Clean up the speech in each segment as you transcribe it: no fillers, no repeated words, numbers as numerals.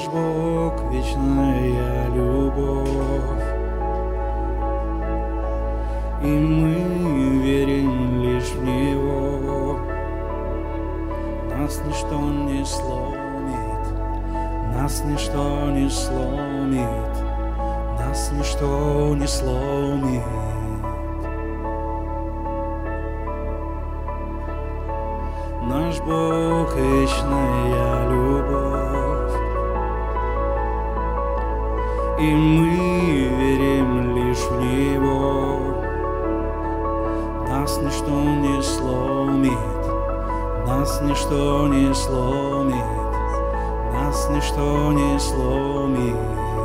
Наш Бог — вечная любовь, и мы верим лишь в Него. Нас ничто не сломит, нас ничто не сломит, нас ничто не сломит. Наш Бог — вечная любовь, и мы верим лишь в Него. Нас ничто не сломит, нас ничто не сломит, нас ничто не сломит.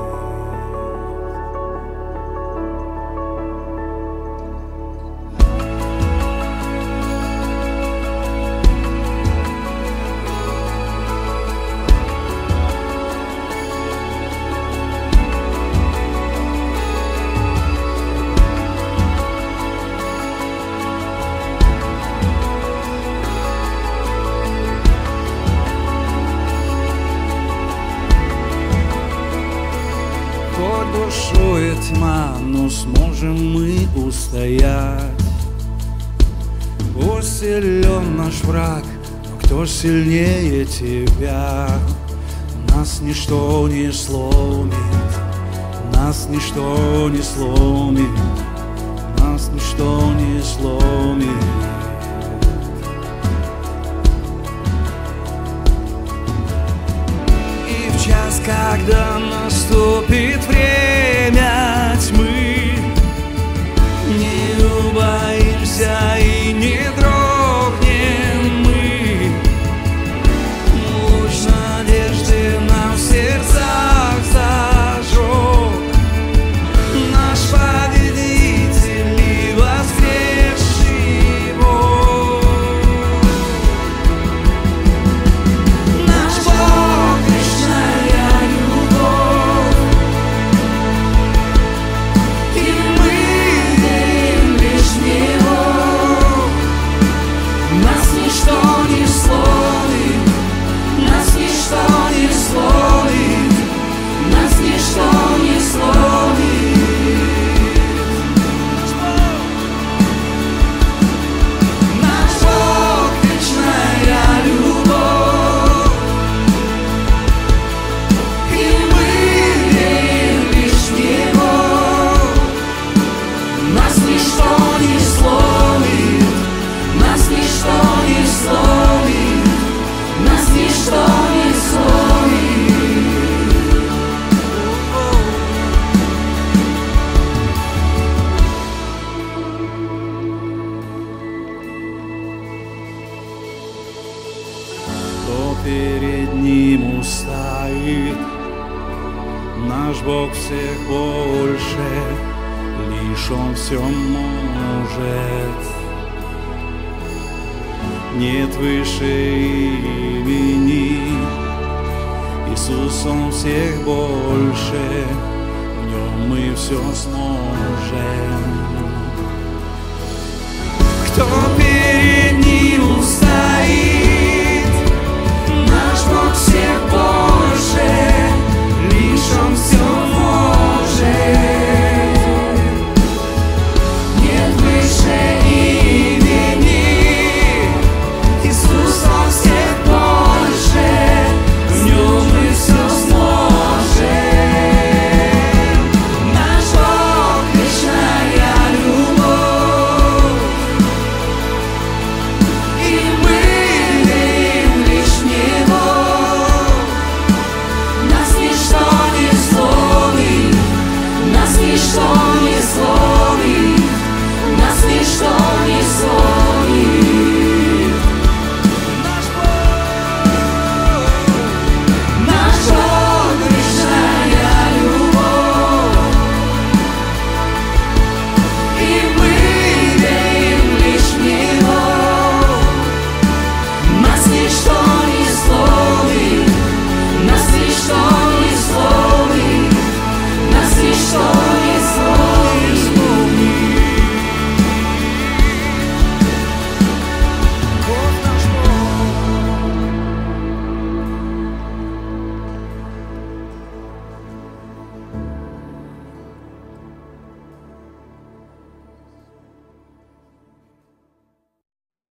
Хоть бушует тьма, но сможем мы устоять. Пусть силен наш враг, но кто сильнее тебя? Нас ничто не сломит, нас ничто не сломит, нас ничто не сломит. И в час, когда наступит время тьмы, не убоимся и не дрогнем мы. Луч надежды нам в сердцах зажег наш победитель и воскресший Бог. Наш Бог — вечная любовь, и мы верим лишь в Него. Нас ничто не сломит, нас ничто не сломит, нас ничто не сломит. Наш Бог — вечная любовь, и мы верим лишь в Него. Нас ничто не сломит, нас ничто не сломит, нас ничто не сломит. Кто перед Ним устоит? Наш Бог всех больше, лишь Он все может. Нет выше имени, Иисус Он всех больше, в Нем мы все сможем. Кто